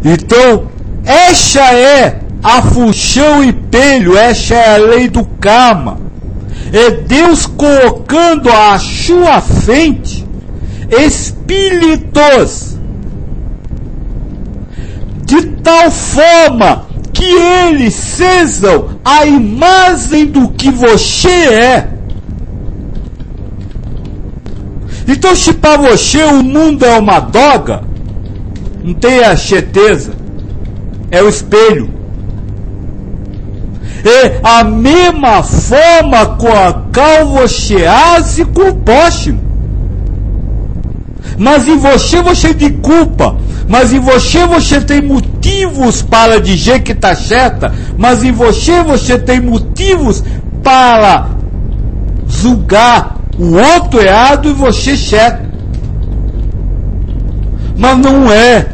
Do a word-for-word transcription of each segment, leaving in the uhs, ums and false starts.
Então, esta é a função e pelho, esta é a lei do karma. É Deus colocando à sua frente espíritos de tal forma que eles sejam a imagem do que você é. Então, se para você o mundo é uma droga, não tenha certeza, é o espelho. É a mesma forma com a qual você age com o próximo. Mas em você você tem culpa, mas em você você tem motivos para dizer que está certa, mas em você você tem motivos para julgar o outro errado e você certo. Mas não é.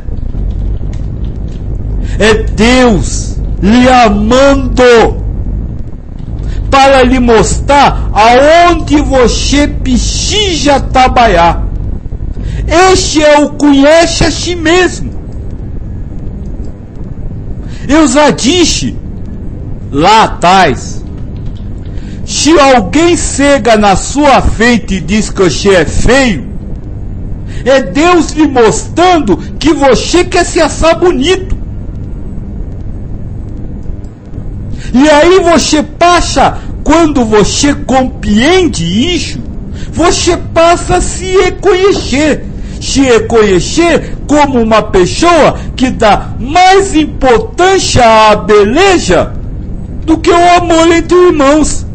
É Deus lhe amando para lhe mostrar aonde você precisa trabalhar. Este é o conhece a si mesmo. Eu já disse lá atrás, se alguém chega na sua frente e diz que você é feio, é Deus lhe mostrando que você quer se achar bonito. E aí você passa, quando você compreende isso, você passa a se reconhecer. Se reconhecer como uma pessoa que dá mais importância à beleza do que o amor entre irmãos.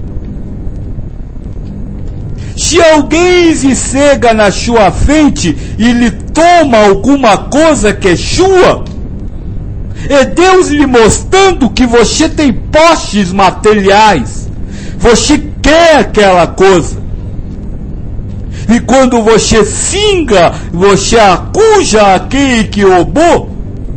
Se alguém se chega na sua frente e lhe toma alguma coisa que é sua, é Deus lhe mostrando que você tem posses materiais. Você quer aquela coisa. E quando você xinga, você acusa aquele que roubou,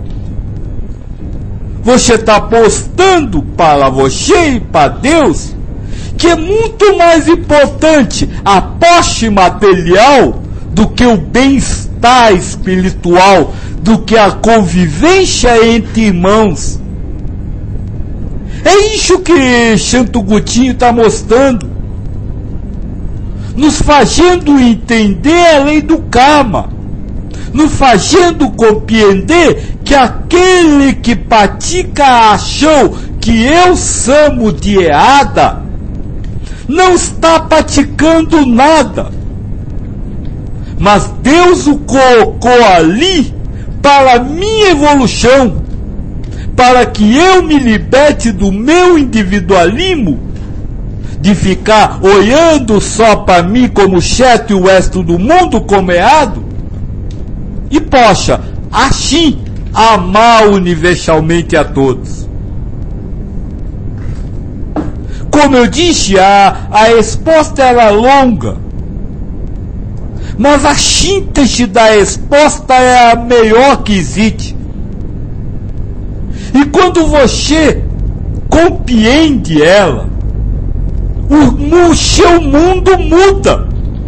você está postando para você e para Deus que é muito mais importante a posse material do que o bem-estar espiritual, do que a convivência entre irmãos. É isso que Santo Agostinho está mostrando, nos fazendo entender a lei do karma, nos fazendo compreender que aquele que pratica a ação que eu chamo de errada, não está praticando nada, mas Deus o colocou ali para a minha evolução, para que eu me liberte do meu individualismo, de ficar olhando só para mim como certo e o resto do mundo como errado, e possa, assim, amar universalmente a todos. Como eu disse, a, a resposta era longa, mas a síntese da resposta é a melhor que existe. E quando você compreende ela, o, o seu mundo muda.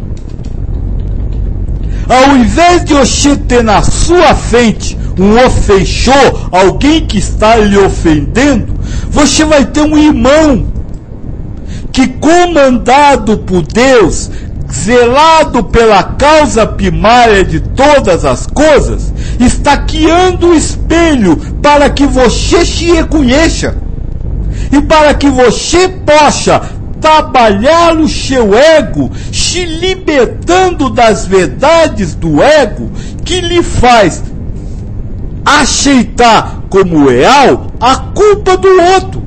Ao invés de você ter na sua frente um ofensor, alguém que está lhe ofendendo, você vai ter um irmão que, comandado por Deus, zelado pela causa primária de todas as coisas, está criando um espelho para que você se reconheça e para que você possa trabalhar o seu ego, se libertando das verdades do ego que lhe faz aceitar como real a culpa do outro.